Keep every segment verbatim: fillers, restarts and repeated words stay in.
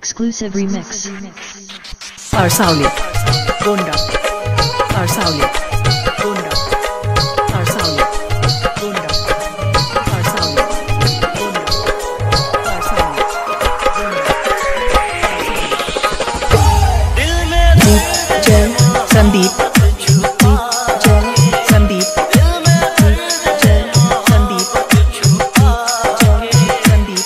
Exclusive remix. Arsauli, Gonda, Arsauli, Gonda, Arsauli, Gonda, Arsauli, Gonda, Arsauli, Gonda. D J Sandeep, D J Sandeep, D J Sandeep, D J Sandeep.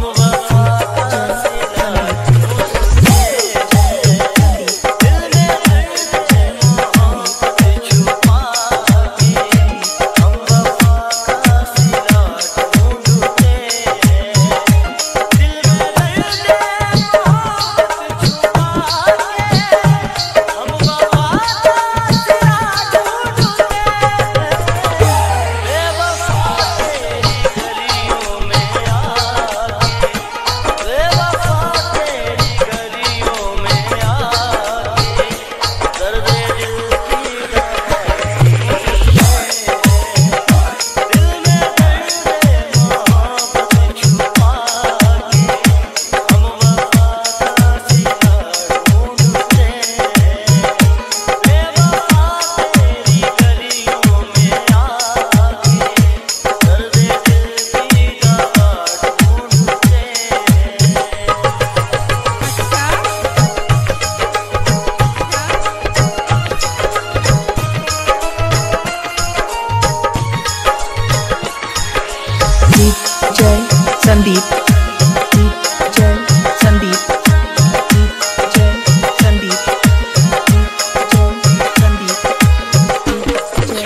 D J Sandeep, D J Sandeep, D J Sandeep, D J Sandeep, D J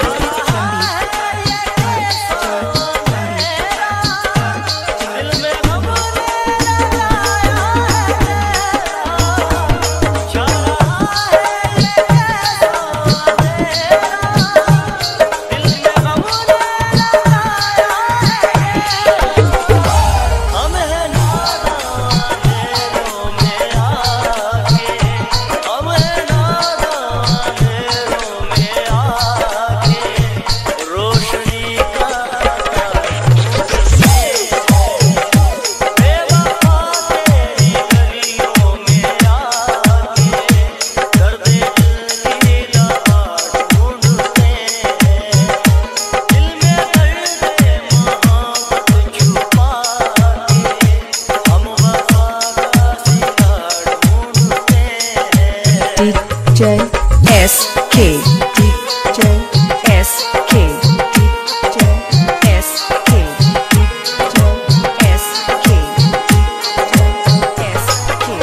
D J S K, D J S K, D J S K, D J S K, D J S K.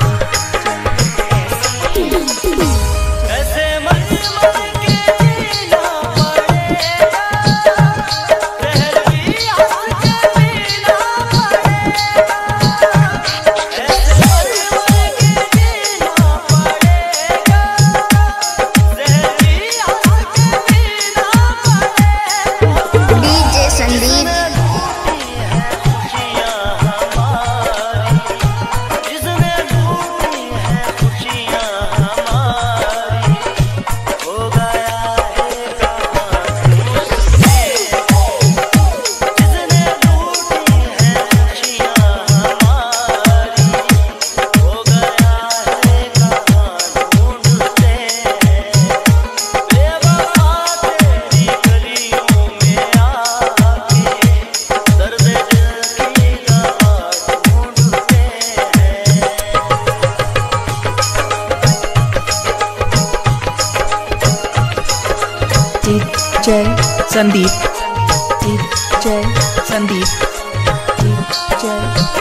ऐसे मन मन के जीना पड़ेगा, जहर भी हंस के पीना पड़ेगा। ऐसे मन मन के जीना पड़ेगा, जहर भी हंस के पीना पड़ेगा। डीजे संदीप जिसने लूटी है खुशियाँ हमारी, हो गया है कहाँ जिसने लूटी है खुशियाँ हमारी, हो गया है कहाँ ढूंढते बेवफा तेरी गलियों में आके, दर्द दिल की दवा ढूंढते हैं। D J Sandeep, D J Sandeep, D J